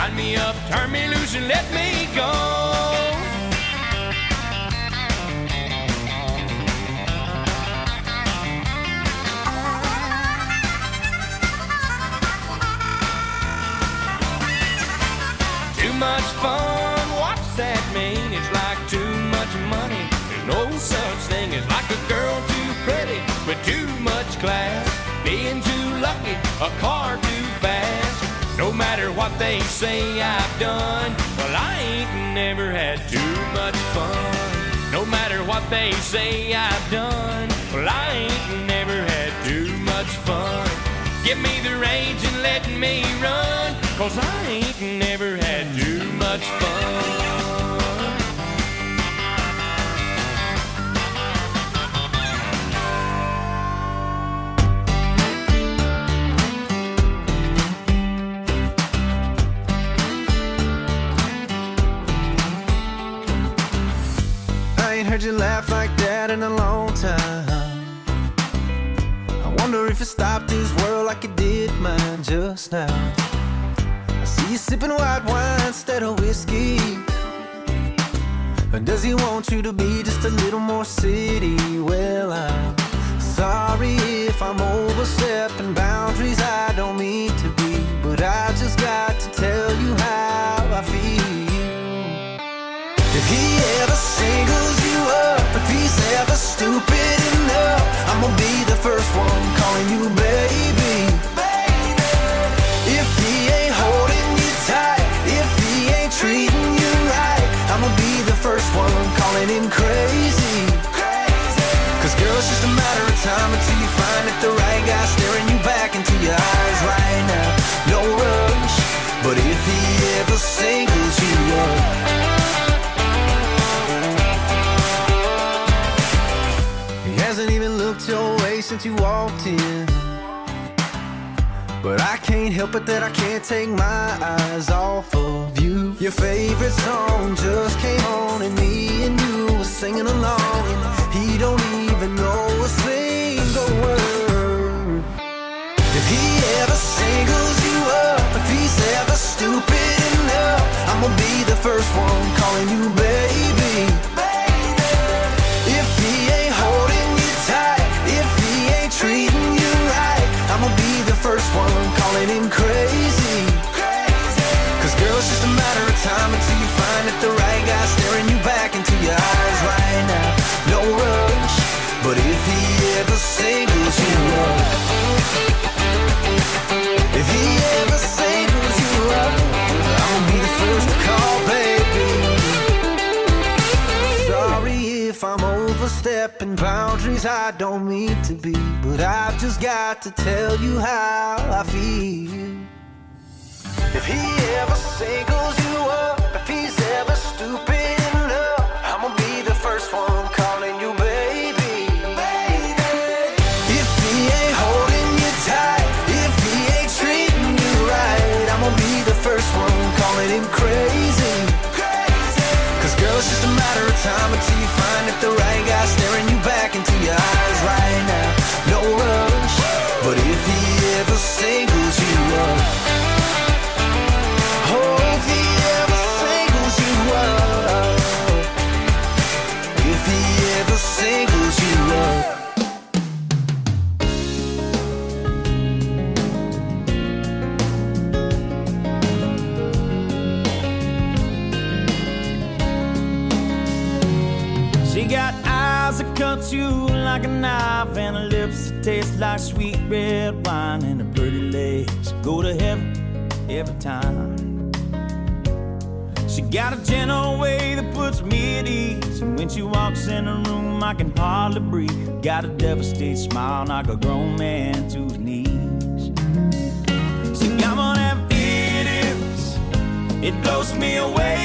Line me up, turn me loose, and let me go. Too much fun, what's that mean? It's like too much money. There's no such thing as like a girl too pretty with too much class. Being too lucky, a car too fast. No matter what they say I've done, well, I ain't never had too much fun. No matter what they say I've done, well, I ain't never had too much fun. Give me the reins and let me run, 'cause I ain't never had too much fun. Heard you laugh like that in a long time. I wonder if it stopped this world like it did mine just now. I see you sipping white wine instead of whiskey. Or does he want you to be just a little more city? Well, I'm sorry if I'm overstepping boundaries I don't mean to be, but I just got to tell you how I feel. If he ever singles you up, if he's ever stupid enough, I'm gonna be the first one calling you baby. If he ain't holding you tight, if he ain't treating you right, I'm gonna be the first one calling him crazy. 'Cause girl, it's just a matter of time until you find that the right guy staring you back into your eyes right now. No rush, but if he ever singles you up, hasn't even looked your way since you walked in. But I can't help it that I can't take my eyes off of you. Your favorite song just came on and me and you were singing along, and he don't even know a single word. If he ever singles you up, if he's ever stupid enough, I'm gonna be the first one calling you baby. If he ain't holding you tight, if he ain't treating you right, I'm gonna be the first one calling him crazy. 'Cause girl, it's just a matter of time until you find that the right guy staring you back into your eyes right now. No rush, but if he ever singles you up, if he ever singles you up, I'm gonna be the first to call, baby. Sorry if I'm overstepping boundaries I don't mean to be, but I've just got to tell you how I feel. If he ever singles you up, if he's ever stupid enough, I'm gonna be the first one calling you baby. If he ain't holding you tight, if he ain't treating you right, I'm gonna be the first one calling him crazy. 'Cause girl, it's just a matter of time until you find that the right guy staring you back into your eyes right now. No rush, but if he ever singles you up, oh, if he ever singles you up, if he ever singles you up. She got eyes that cut you like a knife, and her lips that taste like sweet red wine, and her pretty legs go to heaven every time. She got a gentle way that puts me at ease, and when she walks in the room I can hardly breathe. Got a devastated smile, knock a grown man to his knees. She got one of them idiots, it blows me away.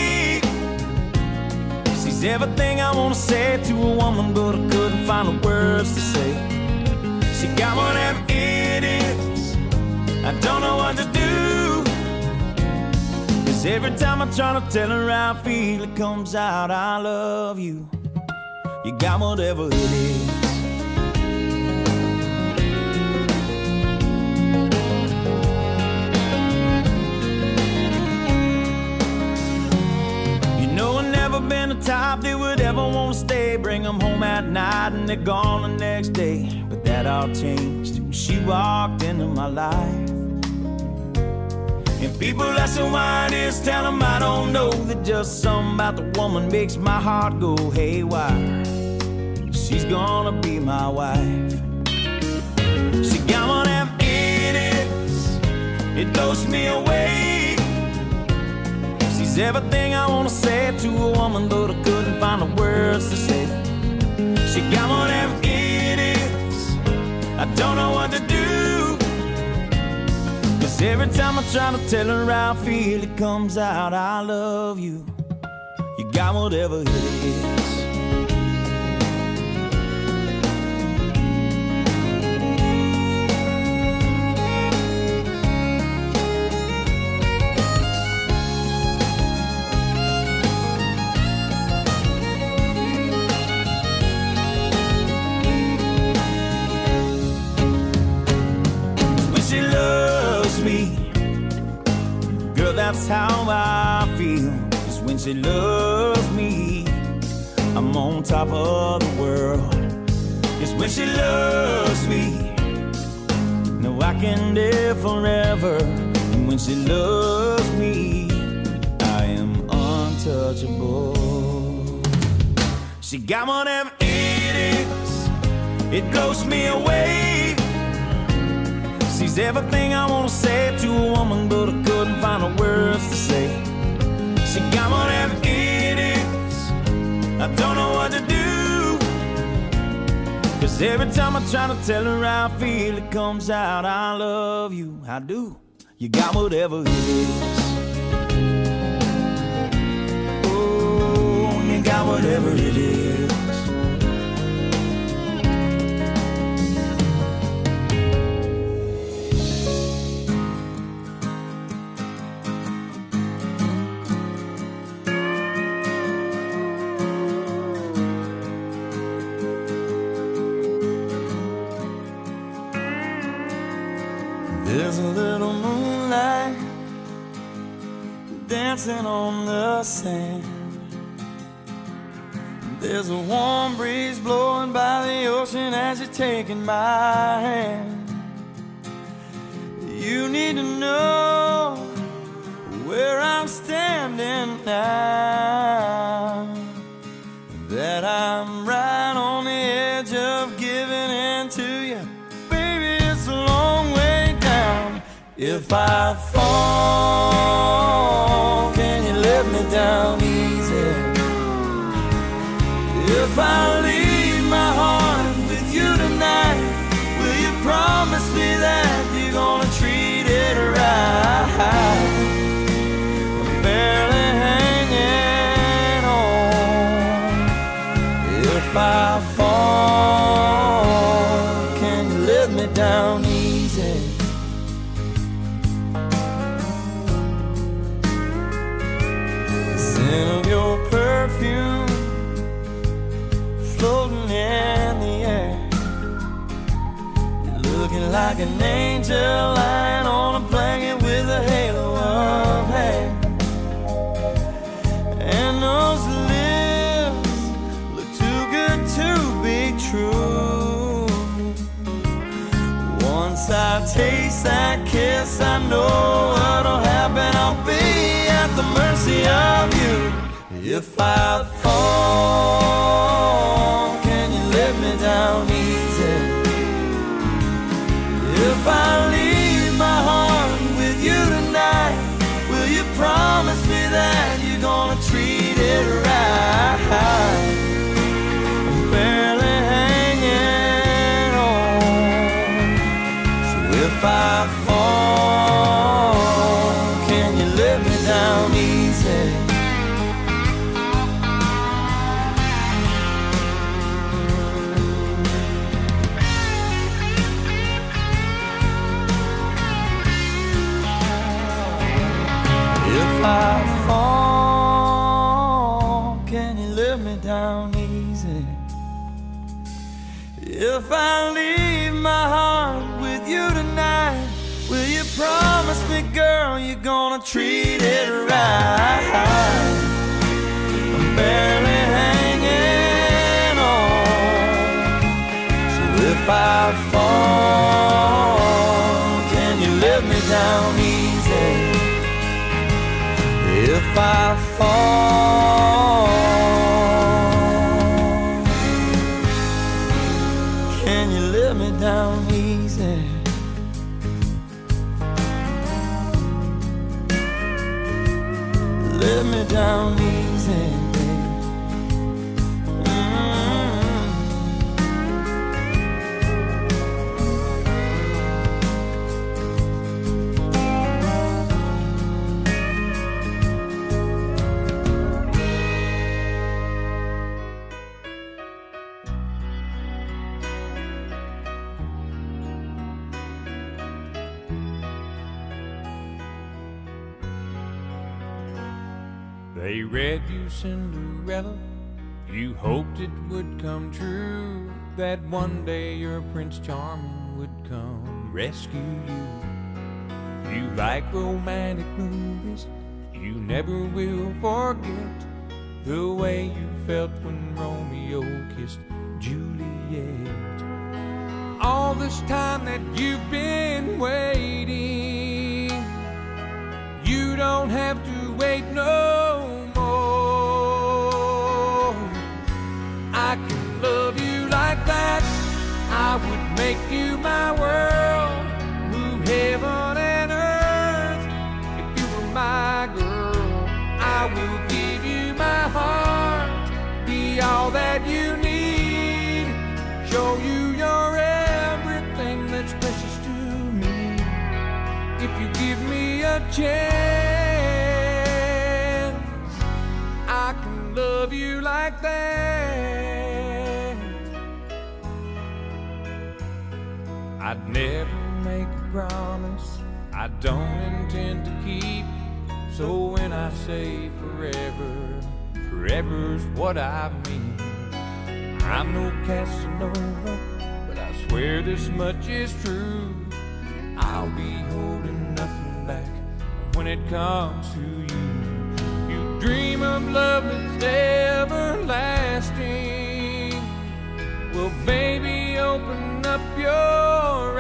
She's everything I wanna say to a woman, but I couldn't find the words to say. She got one of them idiots, I don't know what to do. 'Cause every time I try to tell her how I feel, it comes out, I love you. You got whatever it is. type that would ever want to stay. Bring them home at night and they're gone the next day. But that all changed when she walked into my life. And people asking why it is, tell them I don't know. That just something about the woman makes my heart go haywire. She's gonna be my wife. She got one of them idiots, it blows me away. She's everything I wanna say to a woman, but I couldn't find the words to say. She got one of them idiots, I don't know what to do. Cause every time I try to tell her how I feel, it comes out, I love you. You got whatever it is. That's how I feel. Cause when she loves me, I'm on top of the world. Cause when she loves me, no, I can live forever. And when she loves me, I am untouchable. She got one of them idiots, it blows me away. She's everything I wanna say to a woman, but I couldn't find the words to say. She got one of them idiots, I don't know what to do. Cause every time I try to tell her how I feel, it comes out, I love you, I do. You got whatever it is. Oh, you got whatever it is. There's a little moonlight dancing on the sand. There's a warm breeze blowing by the ocean as you're taking my hand. You need to know where I'm standing now, that I'm right on the edge of giving in to you. Baby, it's a long way down. If I fall, can you let me down easy? If I leave my heart with you tonight, will you promise me that you're gonna treat it right? I'm barely hanging on. If I fall, can you let me down easy? The scent of your perfume floating in the air. You're looking like an angel lying on a blanket with a halo of hair. And those lips look too good to be true. Once I taste that kiss, I know what'll happen. I'll be at the mercy of you. If I fall, can you let me down easy? If I leave my heart with you tonight, will you promise me that you're gonna treat it right? I'm barely hanging on. So if I fall, can you let me down easy? If I fall, can you let me down easy? If I leave my heart with you tonight, will you promise me, girl, you're gonna treat it right? I'm barely if I fall, can you let me down easy? Let me down easy, baby. They read you Cinderella, you hoped it would come true, that one day your Prince Charming would come rescue you. You like romantic movies, you never will forget the way you felt when Romeo kissed Juliet. All this time that you've been waiting, you don't have to wait no more. I can love you like that, I would make you my world, move heaven and earth. If you were my girl, I will give you my heart, be all that you need, show you you're everything that's precious to me. If you give me a chance, I can love you like that. I'd never make a promise I don't intend to keep, so when I say forever, forever's what I mean. I'm no Casanova, but I swear this much is true, I'll be holding nothing back when it comes to you. You dream of love that's everlasting, well baby open up your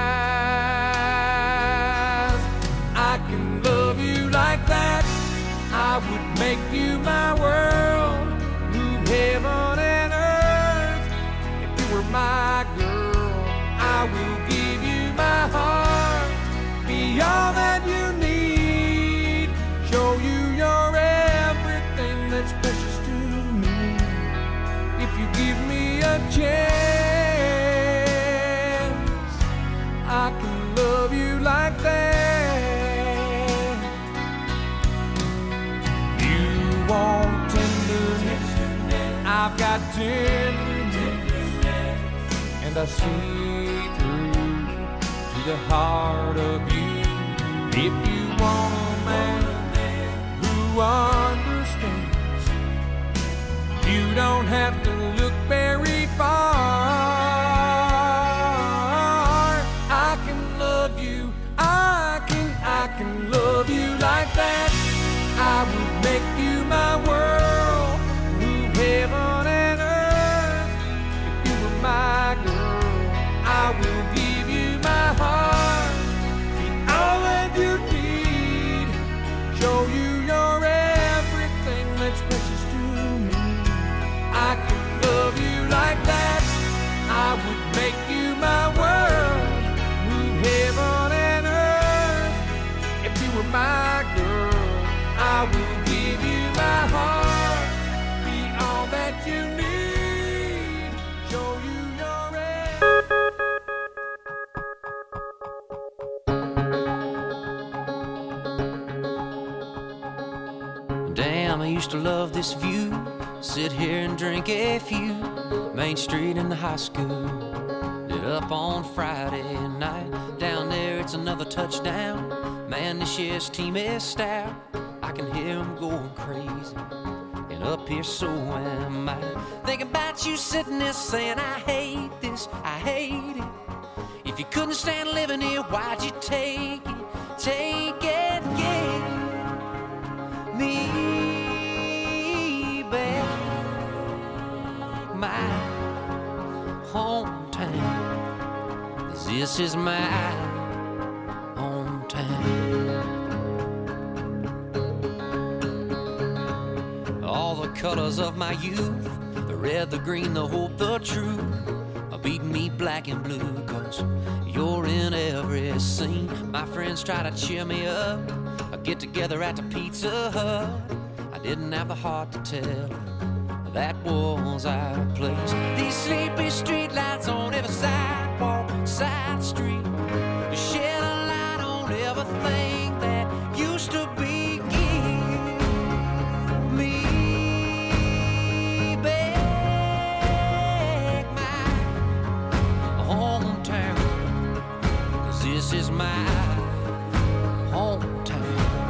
eyes. I can love you like that, I would make you my world, move heaven and earth. If you were my girl, I will give you my heart, be all that you need, show you you're everything that's precious to me. If you give me a chance, I can love you like that. You want tenderness, I've got tenderness, and I see through to the heart of you. If you want a man who understands, you don't have to look very far. I can love you, I can love you like that. I would make you my world, move heaven and earth. If you were my girl, I will give you my heart, be all that you need, show you you're everything that's precious to me. I can love you like that, I would make you my world, move heaven and earth. If you were my girl, I will give you my heart, be all that you need, show you your Damn, I used to love this view, sit here and drink a few, Main Street in the high school, lit up on Friday night. Down there it's another touchdown, man this year's team is stout, I can hear them going crazy, and up here so am I. Thinking about you sitting there saying I hate this, I hate it. If you couldn't stand living here, why'd you take it, get me back, my hometown, 'cause this is my hometown. all the colors of my youth, the red, the green, the hope, the truth, are beating me black and blue, 'cause you're in every scene. My friends try to cheer me up, I get together at the Pizza Hut. I didn't have the heart to tell that was our place. These sleepy street lights on every sidewalk, side street, shed a light on everything that used to be. Give me back my hometown, 'cause this is my hometown.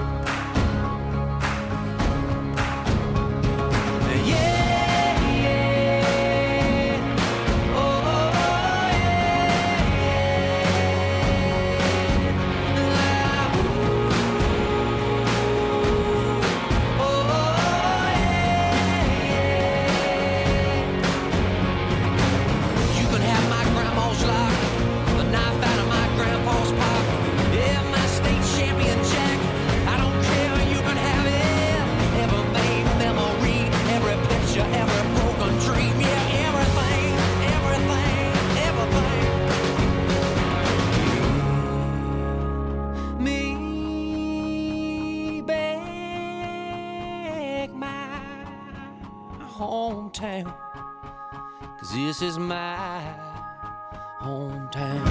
Hometown, 'cause this is my hometown.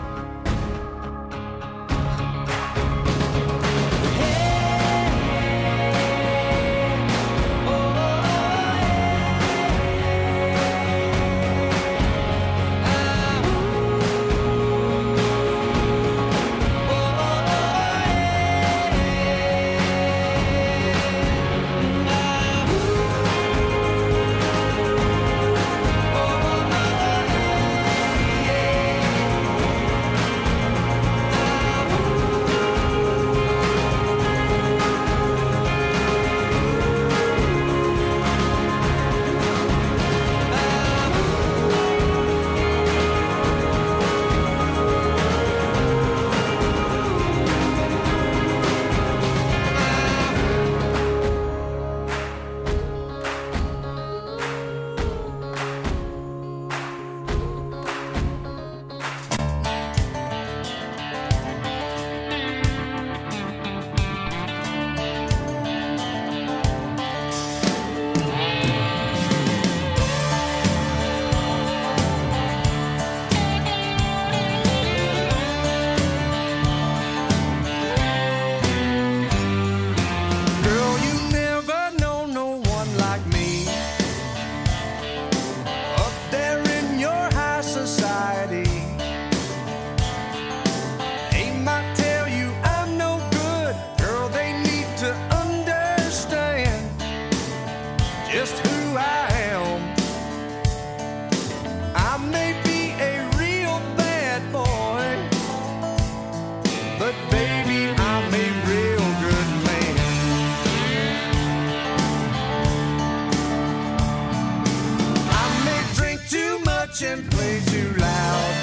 And play too loud,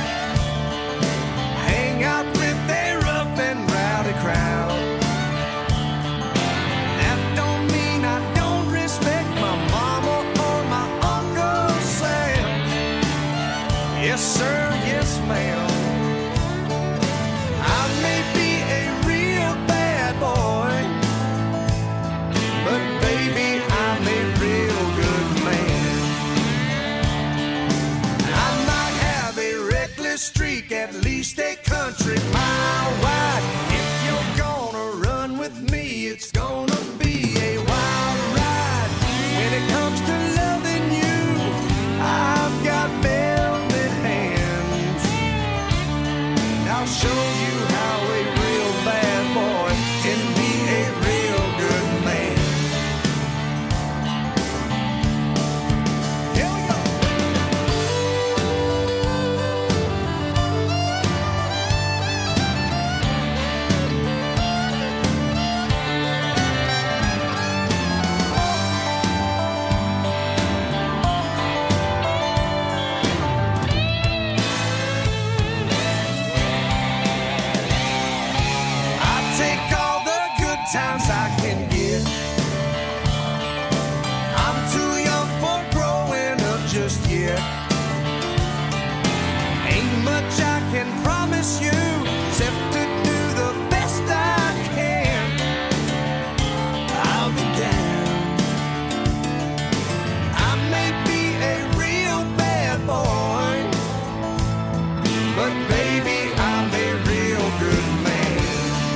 hang out with a rough and rowdy crowd. That don't mean I don't respect my mama or my Uncle Sam. Yes sir, yes ma'am. I may be a real bad boy, but baby I'm a real good man. Streak, at least a country mile wide. If you're gonna run with me, it's gonna be a wild ride. When it comes to loving you, I've got velvet hands. And I'll show you how a real bad boy can be a real good man. Here we go. times I can get. much I can promise you, except to do the best I can. I'll be down. I may be a real bad boy, but baby, I'm a real good man.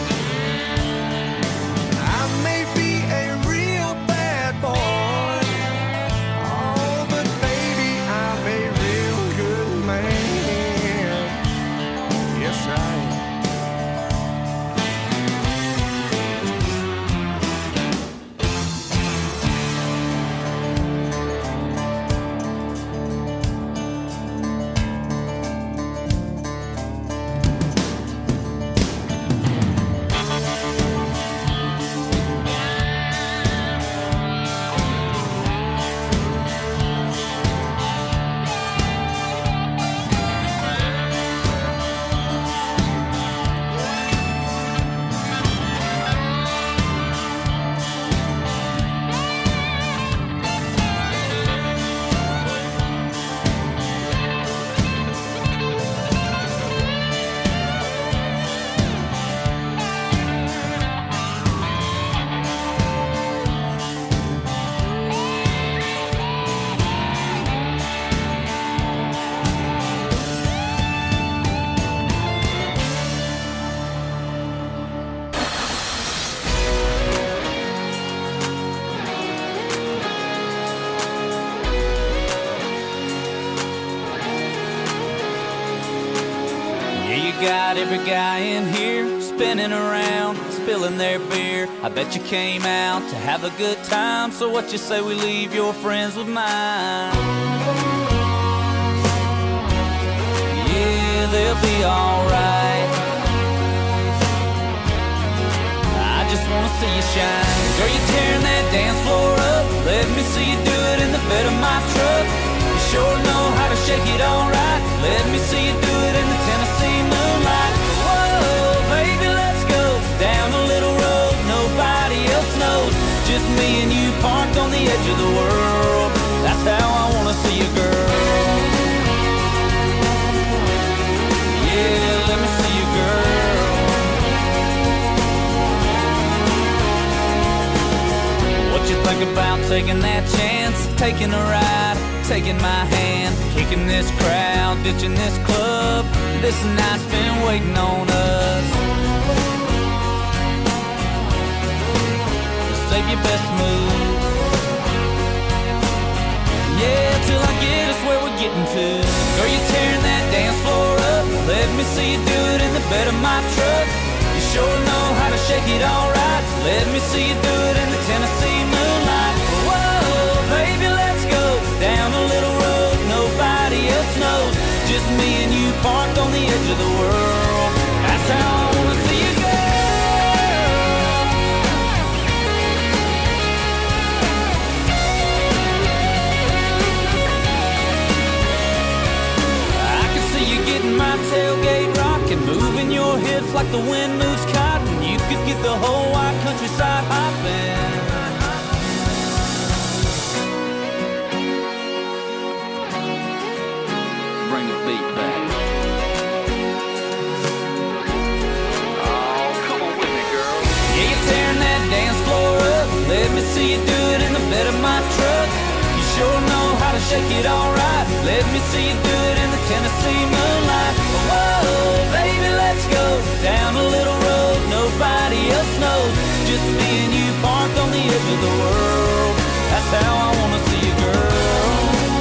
I may be a real bad boy, oh, but baby, I'm a real good man. Yes, I am. Got every guy in here spinning around, spilling their beer. I bet you came out to have a good time, so what you say we leave your friends with mine? Yeah, they'll be alright. I just wanna see you shine. Girl, you tearing that dance floor up. Let me see you do it in the bed of my truck. You sure know how to shake it alright. Let me see you do it in the Tennessee moonlight. Whoa, baby, let's go down a little road nobody else knows. Just me and you parked on the edge of the world. That's how I wanna see you, girl. Yeah, let me see you, girl. What you think about taking that chance, taking a ride, taking my hand, kicking this crowd, ditching this club? This night's been waiting on us. Save your best move. Yeah, till I get us where we're getting to. Girl, you tearing that dance floor up. Let me see you do it in the bed of my truck. You sure know how to shake it alright. Let me see you do it in the Tennessee moonlight. Whoa, baby, let's go down a little road nobody else knows. Just me and you parked on the edge of the world. That's how I wanna see you, girl. I can see you getting my tailgate rocking, moving your hips like the wind moves cotton. You could get the whole wide countryside hopping. Bring the beat back. Oh, come on with me, girl. Yeah, you're tearing that dance floor up. Let me see you do it in the bed of my truck. You sure know how to shake it alright. Let me see you do it in the Tennessee moonlight. Whoa, baby, let's go down a little road nobody else knows. Just me and you parked on the edge of the world. That's how I wanna see you, girl.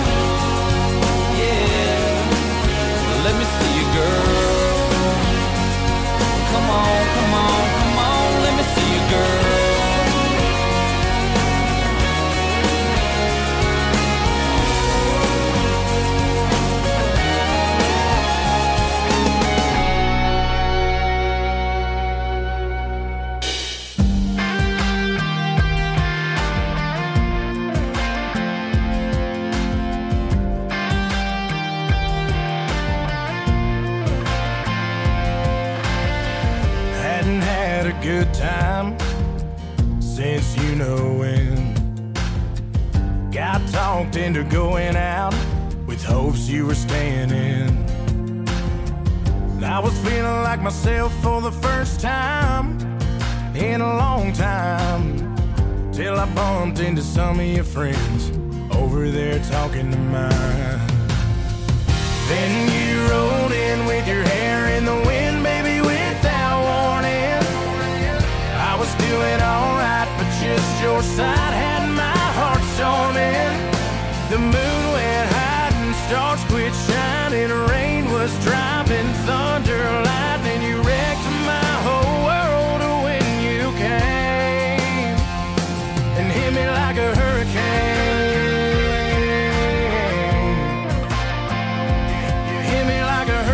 Yeah, let me see you, girl. Come on, come on, come on, let me see you, girl. Good time since you know when. Got talked into going out with hopes you were staying in. And I was feeling like myself for the first time in a long time, till I bumped into some of your friends over there talking to mine. Then you rolled in with your hair in the wind, baby, without warning. I was doing alright, but just your side had my heart storming. The moon went high and stars quit shining. Rain was driving, thunder, lightning. You wrecked my whole world when you came and hit me like a hurricane. You hit me like a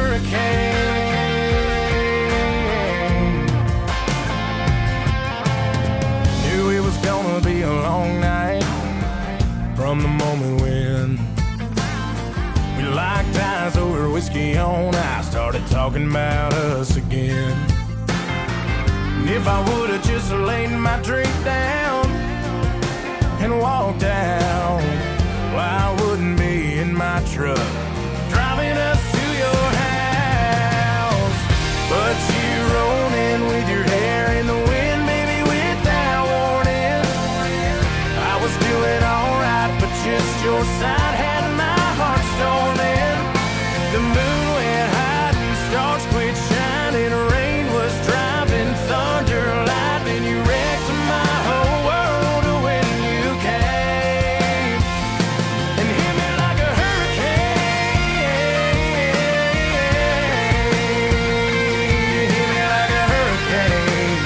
hurricane. Knew it was gonna be a long night from the moment when we locked eyes over whiskey on ice, started talking about us again. And if I would've just laid my drink down and walked out, well, I wouldn't be in my truck driving us to your house. But you rolled in with your hair in the wind, baby, without warning. I was doing alright, but just your side had my heart storming. The moon went high and stars quit shining. Rain was driving, thunder, lightning. You wrecked my whole world when you came and hit me like a hurricane. You hit me like a hurricane.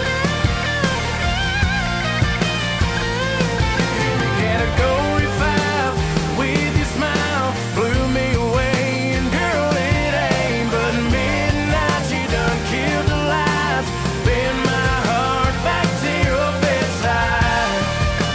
Category 5 with your smile blew me away, and girl, it ain't but midnight. You done killed the lights, bend my heart back to your bedside.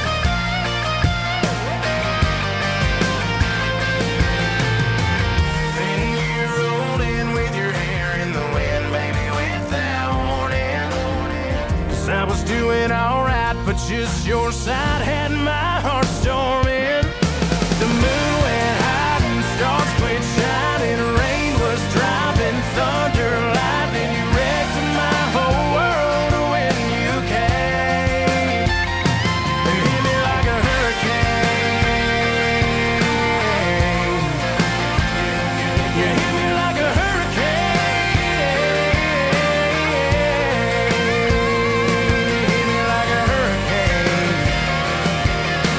Then you rolled in with your hair in the wind, baby, without warning. 'Cause I was doing alright, but just your side had my heart storming. The moon went high and stars quit shining. Rain was driving, thunder, lightning. You wrecked my whole world when you came and hit me like a hurricane. You hit me like a hurricane. You hit me like a hurricane.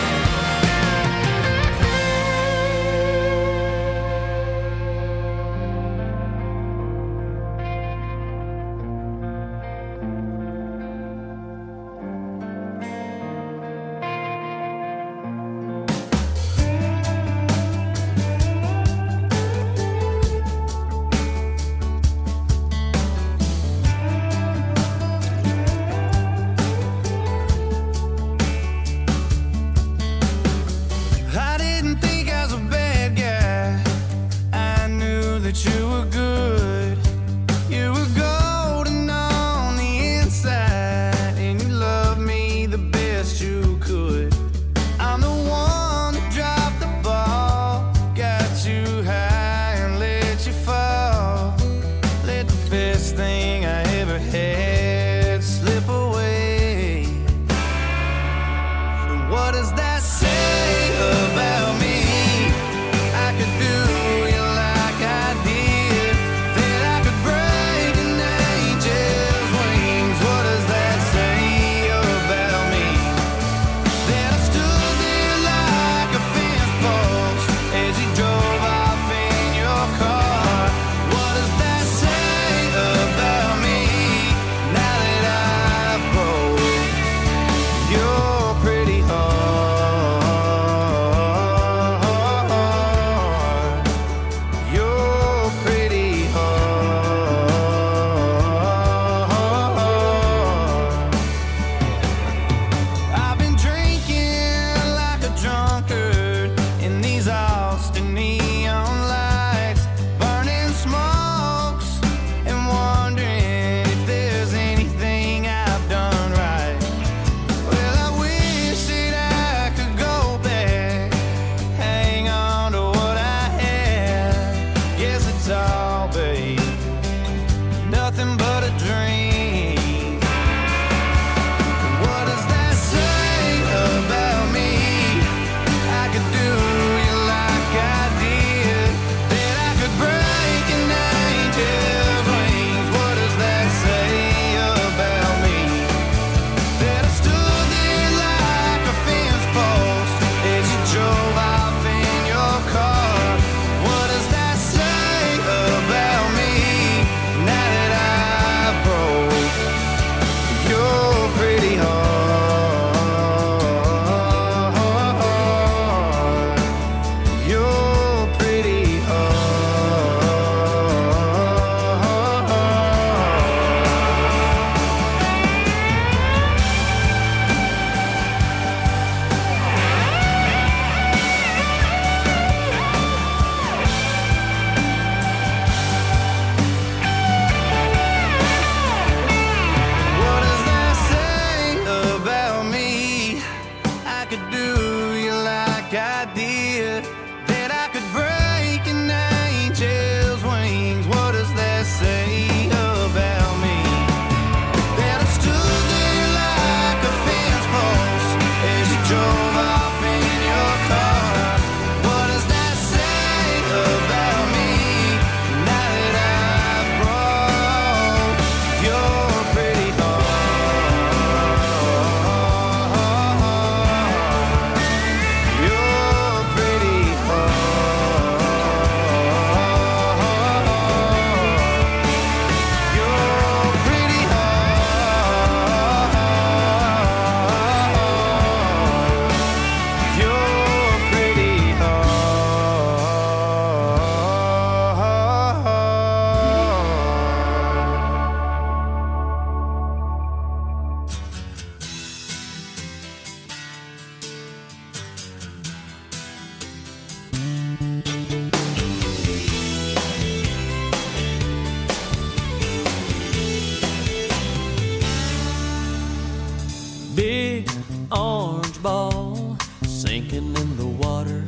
orange ball sinking in the water.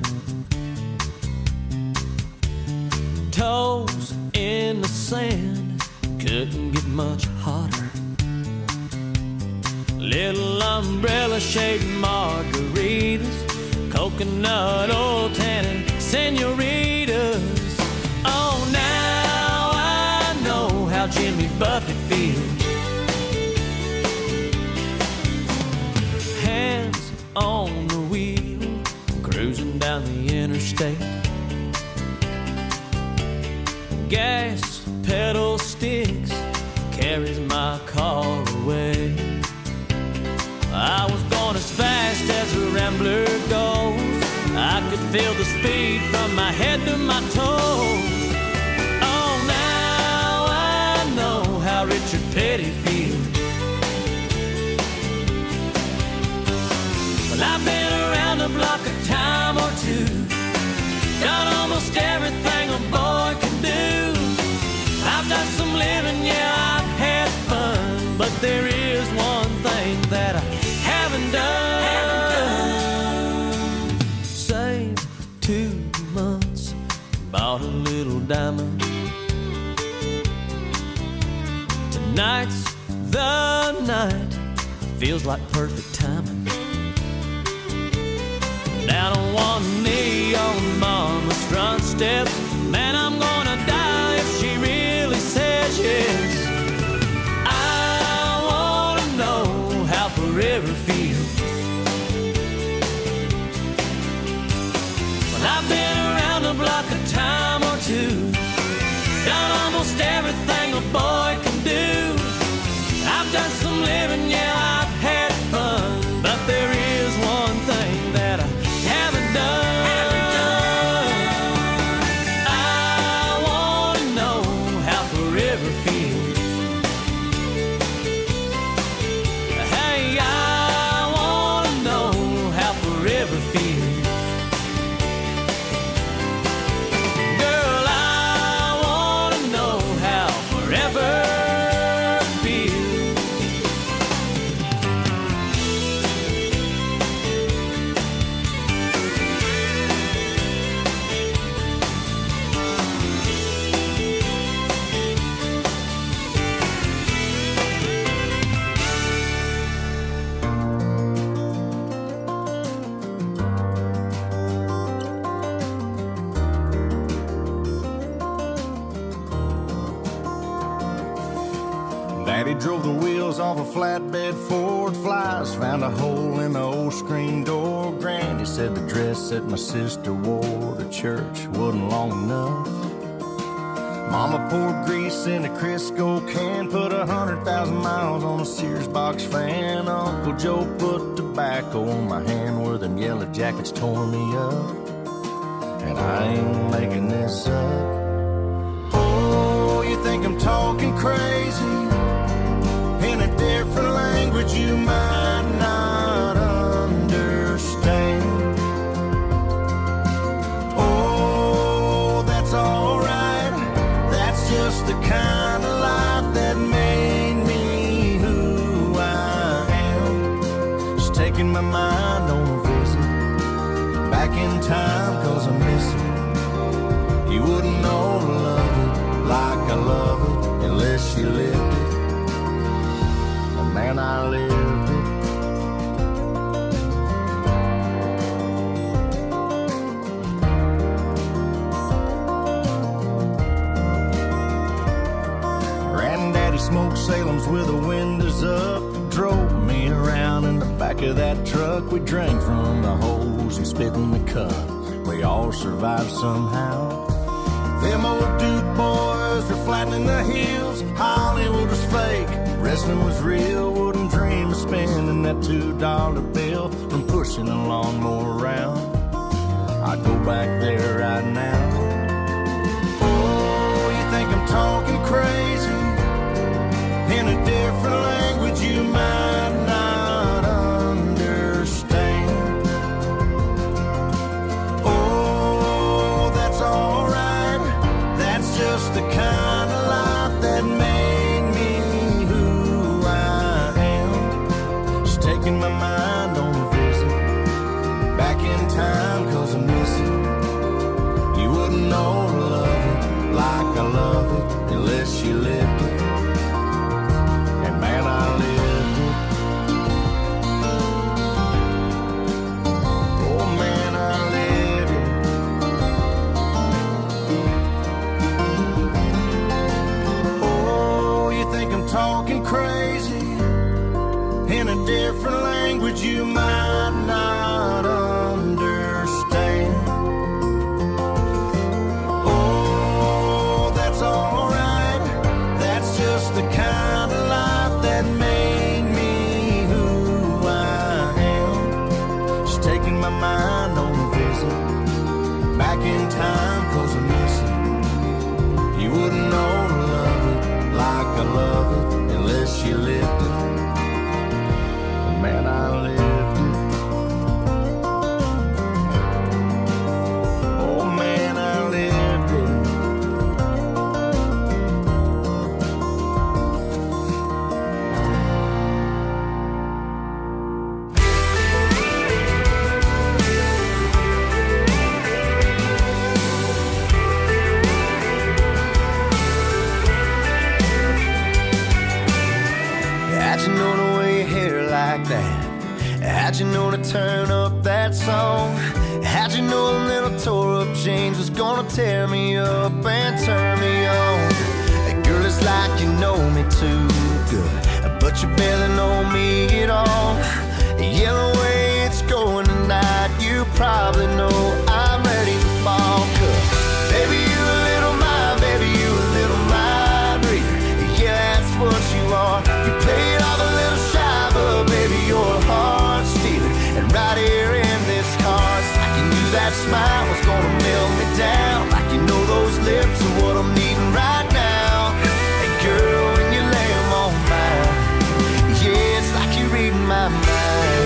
Toes in the sand, couldn't get much hotter. Little umbrella-shaped margaritas, coconut oil tannin senoritas. Oh, now I know how Jimmy Buffett feels. Hands on the wheel, cruising down the interstate. Gas pedal sticks, carries my car away. I was going as fast as a rambler goes. I could feel the speed from my head to my toes. Oh, now I know how Richard Petty feels. Well, I've been around the block a time or two, done almost everything a boy can do. I've done some living, yeah, I've had fun, but there is one thing that I haven't done. Saved 2 months, bought a little diamond. Tonight's the night, feels like perfect timing. Down on one knee on mama's front steps, man, I'm gonna die if she really says yes. I wanna know how forever feels. Well, I've been around the block a time or two, done almost everything a boy can do. I've done some living, yeah, I've had fun, but there is one thing that I haven't done. I wanna know how forever feels. Hey, I wanna know how forever feels. Girl, I wanna know how forever feels. Daddy drove the wheels off a flatbed Ford Flies, found a hole in the old screen door. Granny said the dress that my sister wore to church wasn't long enough. Mama poured grease in a Crisco can, put 100,000 miles on a Sears box fan. Uncle Joe put tobacco on my hand where them yellow jackets tore me up. And I ain't making this up. Oh, you think I'm talking crazy? In a different language you might not understand. Oh, that's alright. That's just the kind of life that made me who I am. Just taking my mind on a visit back in time, 'cause I miss it. You wouldn't know to love it like I love it unless you lived it. Man, I lived it. Granddaddy smoked Salem's with the windows up, drove me around in the back of that truck. We drank from the hose and spit in the cup. We all survived somehow. Them old Duke boys were flattening the hills. Hollywood was fake, wrestling was real. Wouldn't dream of spending that $2 bill from pushing a lawnmower around. I'd go back there right now. Oh, you think I'm talking crazy? In a different language you might not understand. Oh, that's alright. That's just the kind of life that made me who I am. Just taking my mind on you might not understand. Oh, that's alright. That's just the kind of life that made me who I am. Just taking my mind on a visit back in time, 'cause I miss it. You wouldn't know to love it like I love it unless you lived it. Man, I lived it. Oh man, I lived it. How'd you know to wear your hair like that? How'd you know to turn up that song? How'd you know a little tore up jeans was gonna tear me up and turn me on? Girl, it's like you know me too good, but you barely know me at all. Yeah, the way it's going tonight, you probably know I'm ready to fall. 'Cause baby, you a little mind, baby, you a little mind reader. Yeah, that's what you are. You play it off a little shy, but baby, you're a heart stealer. And right here in this car, it's like you knew that smile was gonna melt me down. Like you know those lips are what I'm needing right now. And girl, when you lay them on mine, yeah, it's like you're reading my mind.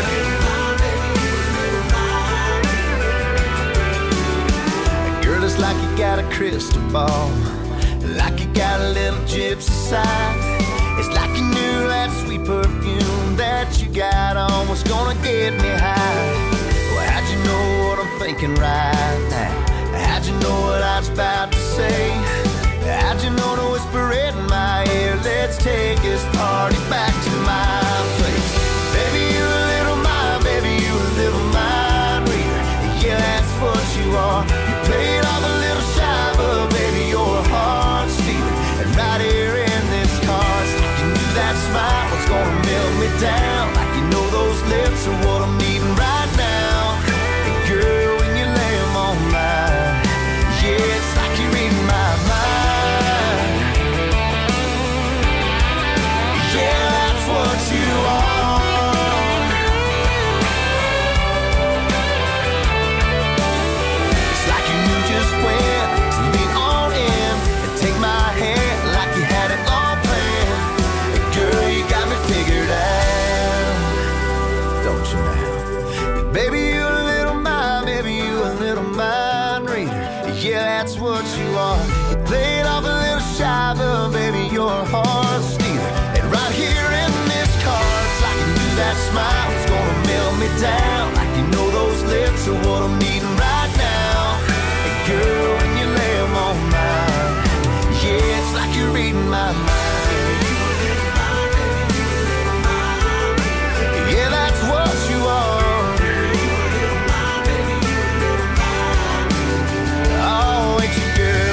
Girl, it's like you got a crystal ball, like you got a little gypsy side. It's like you knew that sweet perfume that you got on was gonna get me high. Well, how'd you know what I'm thinking right now? How'd you know what I was about to say? How'd you know to whisper it in my ear? Let's take this party back to my place. Baby, you a little mind, baby, you a little mind reader. Yeah, that's what you are. You play it off a little shy, but baby, you're a heart stealer. And right here in this car, it's like you knew that smile was gonna melt me down. Like you know those lips are what I'm needing right now. And girl, when you lay them on mine, yeah, it's like you're reading my mind. Yeah, that's what you are. It's like you knew just when to lean on in and take my hand like you had it all planned. And girl, you got me figured out, don't you now? Baby, you a little mind, baby, you a little mind reader. Yeah, that's what you are. You play it off a little shy, but baby, you're a heart stealer. And right here in this car, it's like you knew that smile was gonna melt me down. Like you know those lips are what I'm needing right now. And girl, when you lay them on mine, yeah, it's like you're reading my mind. Yeah, that's what you are. Oh, ain't you, girl?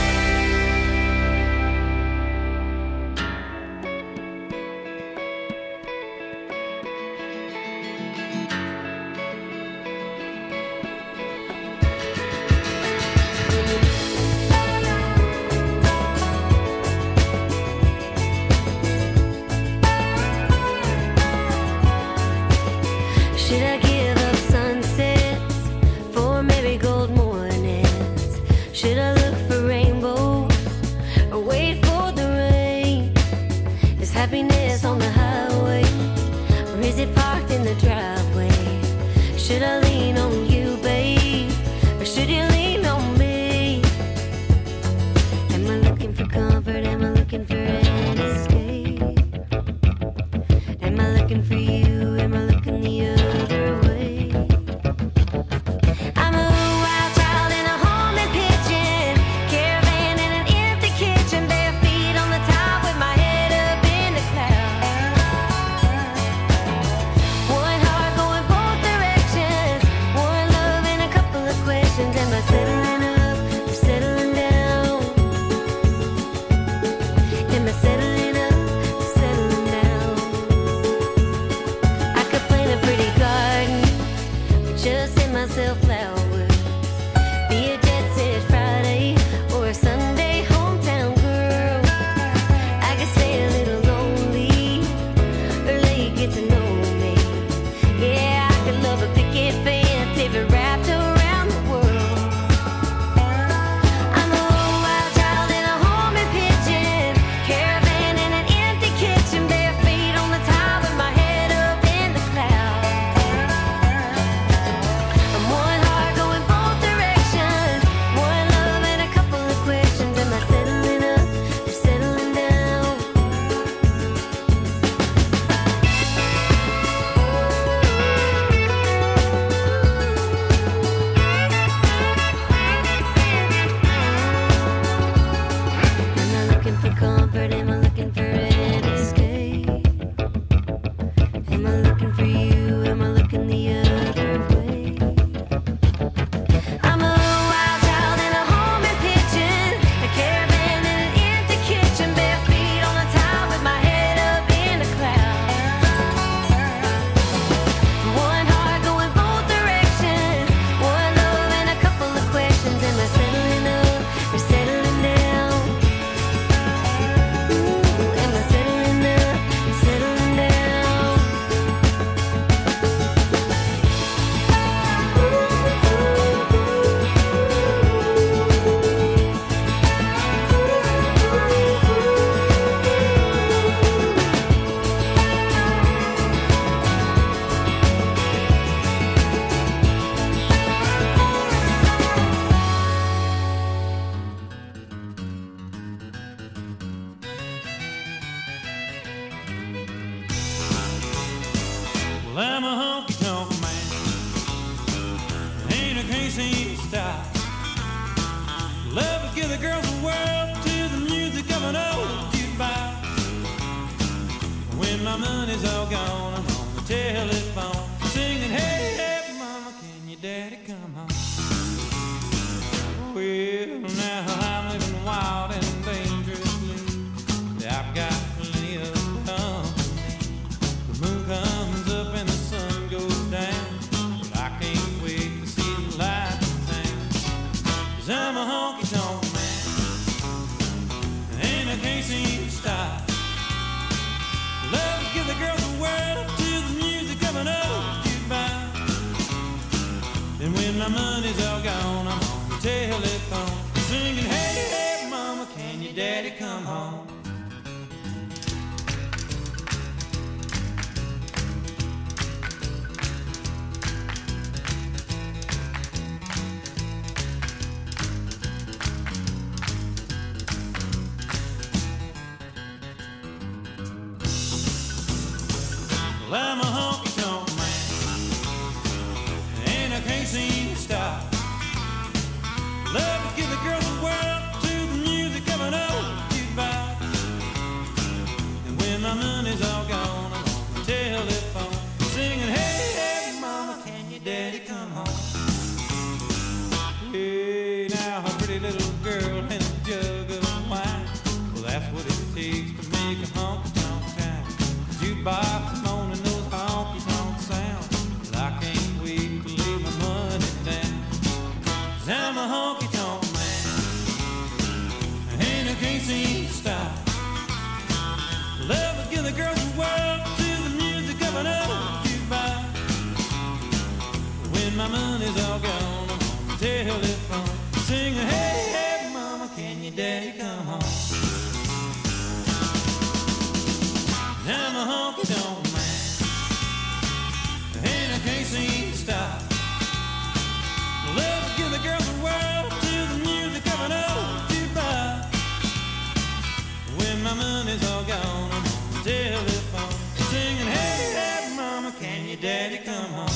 Should I give up sunsets for maybe gold mornings? Should I look for rainbows or wait for the rain? Is happiness on the highway or is it parked in the driveway? Should I lean on you, babe, or should you lean on me? Am I looking for comfort? Am I looking for an escape? Am I looking for you? Am I looking the other way? I'm a wild child in a home and pitching, caravan in an empty kitchen, bare feet on the top with my head up in the clouds. One heart going both directions, a honky-tonk man. Ain't I can't seem to stop. Love to give the girls the world to the music of an old jukebox. When my money's all gone, I'm on the telephone singing, hey, hey, mama, can your daddy come home? Well, now I'm living wild and dangerously. I've got plenty of company. The moon comes up and the sun goes down, but I can't wait to see the light in town. 'Cause I'm a honky-tonk man, and I can't seem to stop. Love to give the girls the world to the music of an old jukebox. And when my money's all gone, I'm on the telephone singing, hey, hey, mama, can your daddy come home? Well, I'm a honky-tonk man, and I can't seem to stop. Love to give the girls the world to the music of an old jukebox. And when my money's all gone, I'm on the telephone singing, hey, hey, mama, can your daddy come home? Hey, now a pretty little girl and a jug of wine. Well, that's what it takes to make a honky-tonk town. Jukebox moaning those honky-tonk sounds. But I can't wait to lay my money down. 'Cause I'm a honky-tonk man, and I can't seem to stop. Love to give the girls the world to the music of an old jukebox. When my money's all gone, I'm on the telephone singing, hey, hey, mama, can your daddy come home? I'm a honky-tonk man, and I can't seem to stop. Love to give the girls the world to the music of an old jukebox. When my money's all gone, I'm on the telephone singing, hey, hey, mama, can your daddy come home?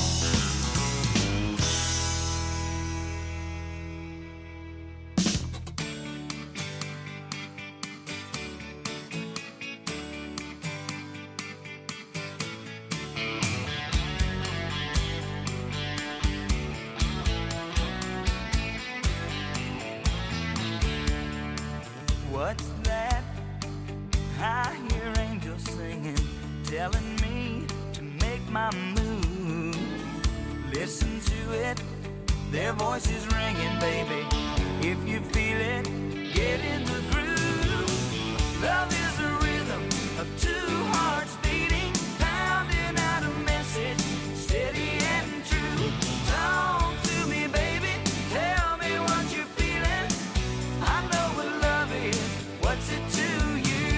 What's that? I hear angels singing, telling me to make my move. Listen to it, their voices ringing, baby. If you feel it, get in the groove. Love is the rhythm of two hearts beating, pounding out a message, steady and true. Talk to me, baby, tell me what you're feeling. I know what love is, what's it to you?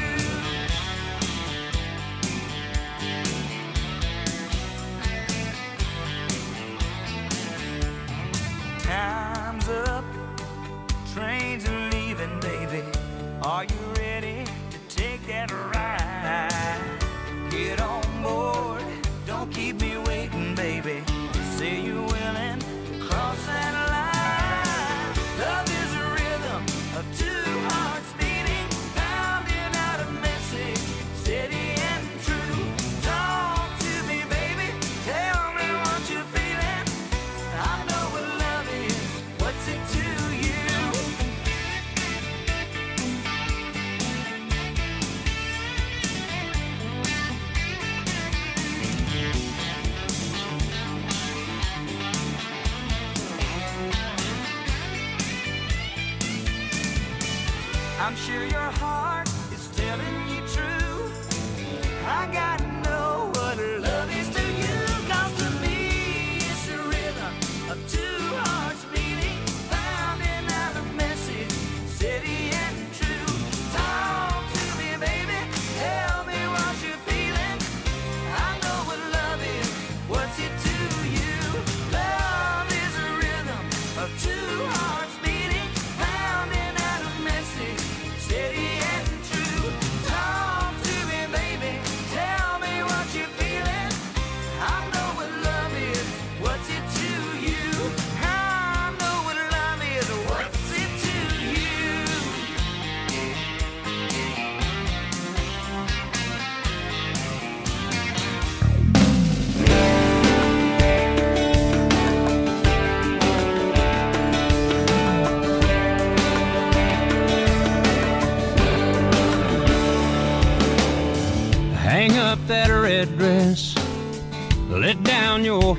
Time's up, trains are leaving, baby. Are you ready to take that ride? Get on board, don't keep me waiting, baby. Say you're willing to cross that line. Love is a rhythm of two hearts beating, pounding out a message, steady and true. Talk to me, baby, tell me what you're feeling. I know what love is, what's it to you? I'm sure your heart is telling you true. I gotta know what love is to you. 'Cause to me it's the rhythm of two hearts beating, pounding out a message, steady and true. Talk to me, baby, tell me what you're feeling. I know what love is, what's it to you? Love is a rhythm of two hearts beating, pounding out a message, steady and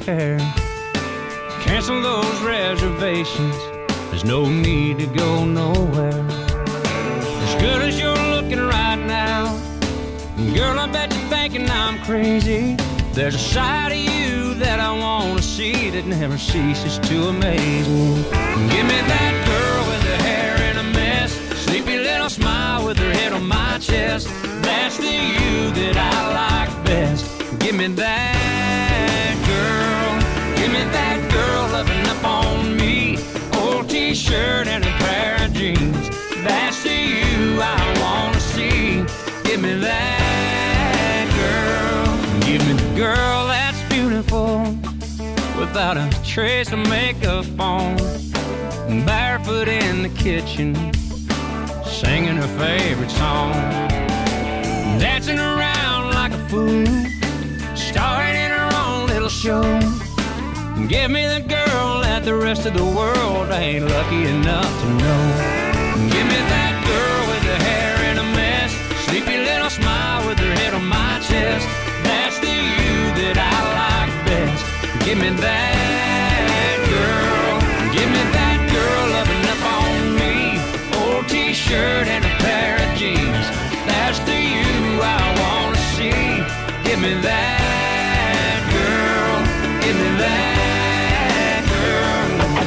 hair. Cancel those reservations, there's no need to go nowhere. As good as you're looking right now, girl, I bet you're thinking I'm crazy. There's a side of you that I want to see that never ceases to amaze me. Give me that girl with her hair in a mess, sleepy little smile with her head on my chest. That's the you that I like best. Give me that girl. Give me that girl loving up on me. Old t-shirt and a pair of jeans. That's the you I want to see. Give me that girl. Give me the girl that's beautiful, without a trace of makeup on, barefoot in the kitchen, singing her favorite song, dancing around like a fool, starring in her own little show. Give me the girl that the rest of the world ain't lucky enough to know. Give me that girl with the hair in a mess, sleepy little smile with her head on my chest. That's the you that I like best. Give me that girl. Give me that girl loving up on me. Old t-shirt and a pair of jeans. That's the you I want to see. Give me that girl. Give me that girl.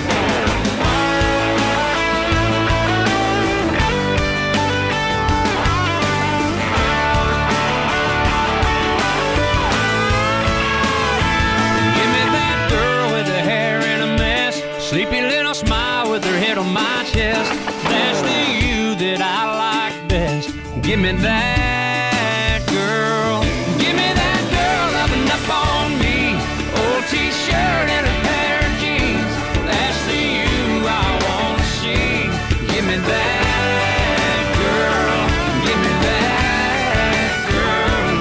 Sleepy little smile with her head on my chest. That's the you that I like best. Give me that girl. Give me that girl loving up on me. Old t-shirt and a pair of jeans. That's the you I want to see. Give me that girl. Give me that girl.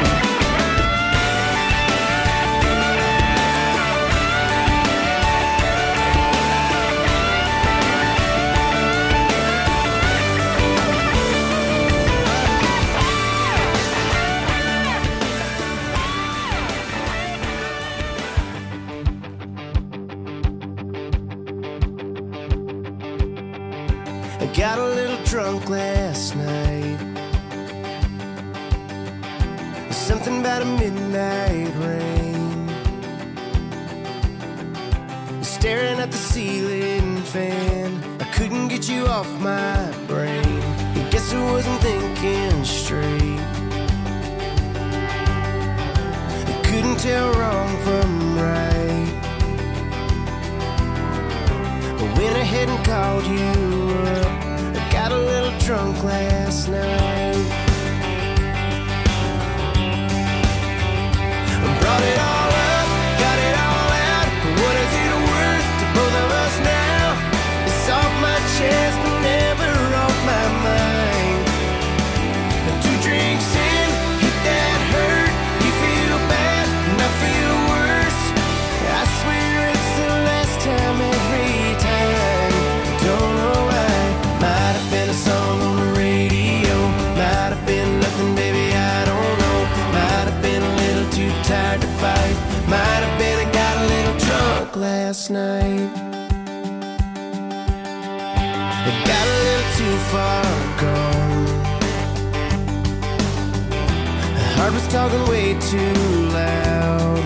I got a little drunk last night. Something about a midnight rain. Staring at the ceiling fan, I couldn't get you off my brain. I guess I wasn't thinking straight. I couldn't tell wrong from right. I went ahead and called you up. I got a little drunk last night. I brought it all up, got it all out. What is it worth to both of us now? It's off my chest, but never off my mind. 2 drinks in, hit that hurt. You feel bad, and I feel worse. I swear it's the last time every time. Don't know why. Might have been a song on the radio. Might have been nothing, baby, I don't know. Might have been a little too tired to fight. Might have been I got a little drunk last night. I got a little too far gone. The heart was talking way too loud.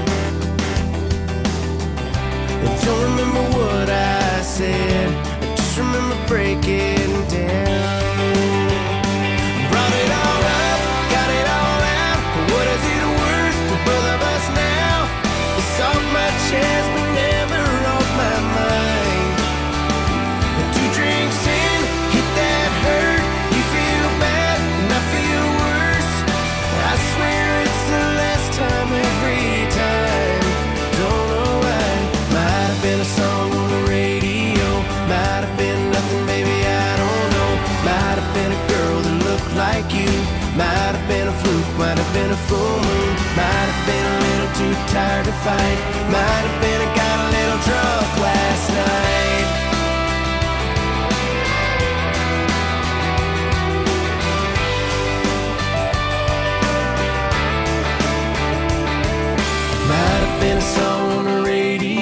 I don't remember what I said, I just remember breaking down. Brought it all up, got it all out. What is it worth to both of us now? It's off my chest, but never off my mind. 2 drinks in, hit that hurt. You feel bad, and I feel worse. I swear it's the last time every time. Don't know why. Might have been a song on the radio. Might have been nothing, baby, I don't know. Might have been a girl that looked like you. Might have been a fluke, might have been a full moon. Might have been a little too tired to fight. Might have been I got a little drunk last night. Might have been a song on the radio.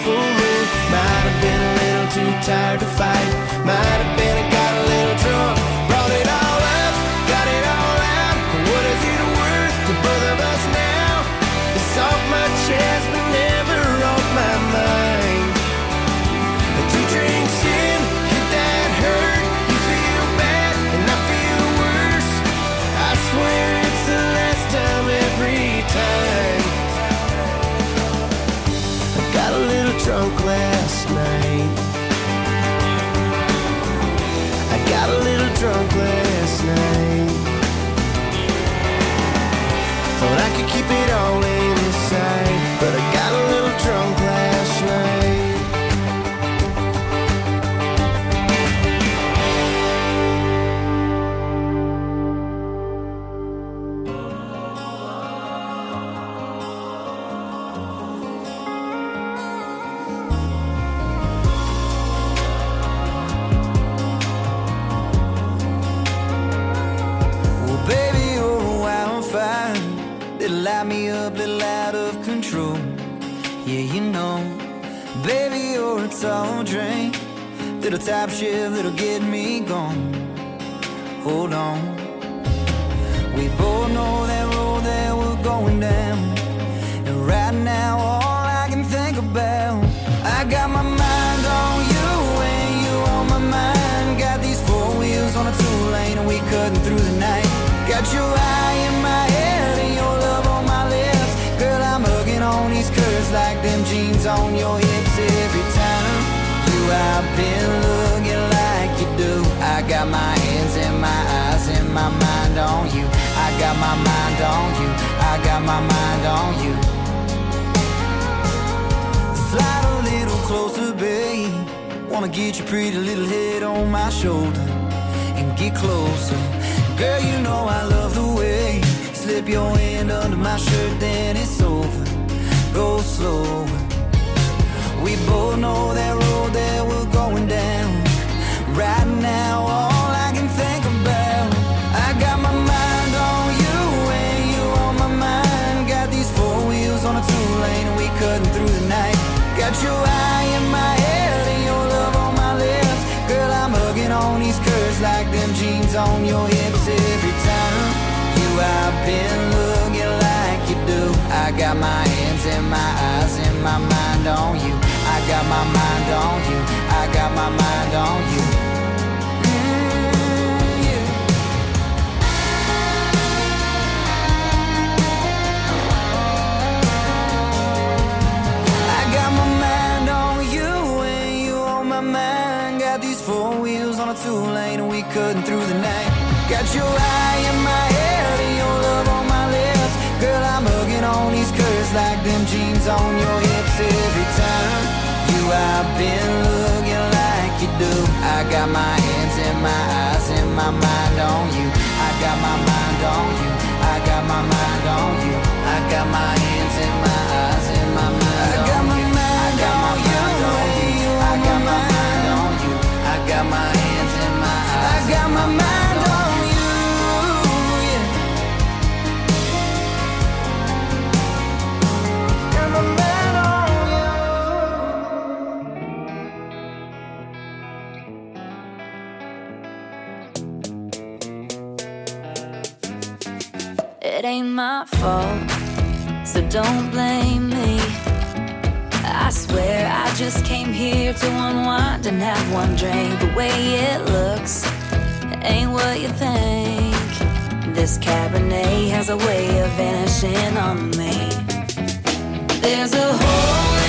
full room. Might have been a little too tired to fight. Might have been I got a little drunk. Brought it all up, got it all out. What is it worth to both of us now? It's off my chest but never off my mind. Two drinks in, hit that hurt. You feel bad and I feel worse. I swear it's the last time every time. I got a little drunk last night. I got a little drunk last night. Thought I could keep it all inside, but I got a little drunk last night. Light me up, little out of control. Yeah, you know, baby, you're a tall drink, little top shift, little get me gone. Hold on, we both know that road that we're going down, and right now all I can think about, I got my mind on you and you on my mind. Got these four wheels on a two-lane and we cutting through the night. Got your eye in my head and your love on my lips. Girl, I'm hugging on these curves like them jeans on your hips. Every time you I've been looking like you do. I got my hands and my eyes and my mind on you. I got my mind on you. I got my mind on you. Slide a little closer, babe. Wanna get your pretty little head on my shoulder and get closer. Girl, you know I love the way you slip your hand under my shirt, then it's over. Go slow. We both know that road that we're going down. Right now, all I can think about, I got my mind on you and you on my mind. Got these four wheels on a two-lane and we cutting through the night. Got your eye in my head and your love on my lips. Girl, I'm hugging on these curves like them jeans on your hips. Every time you I've been looking like you do. I got my hands and my eyes and my mind on you. I got my mind on you. I got my mind on you. Yeah. I got my mind on you and you on my mind. Got these four wheels on a two-lane and we cutting through the night. Got your eye in my head and your love on my lips. Girl, I'm hugging on these curves like them jeans on your hips. Every time you I've been looking like you do. I got my hands and my eyes and my mind on you. I got my mind on you. I got my mind on you. I got my hands and my eyes and my mind on you. I got my mind on you. I got my mind on you. I got my hands and my eyes. I got my mind on you. It ain't my fault, so don't blame me. I swear I just came here to unwind and have one drink. The way it looks ain't what you think. This Cabernet has a way of vanishing on me. There's a hole